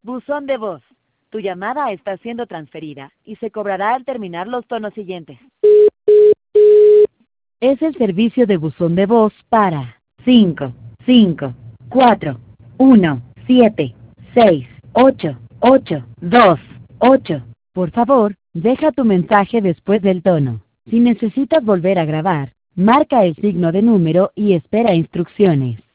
Buzón de voz. Tu llamada está siendo transferida y se cobrará al terminar los tonos siguientes. Es el servicio de buzón de voz para 5, 5, 4, 1, 7, 6, 8, 8, 2, 8. Por favor, deja tu mensaje después del tono. Si necesitas volver a grabar, marca el signo de número y espera instrucciones.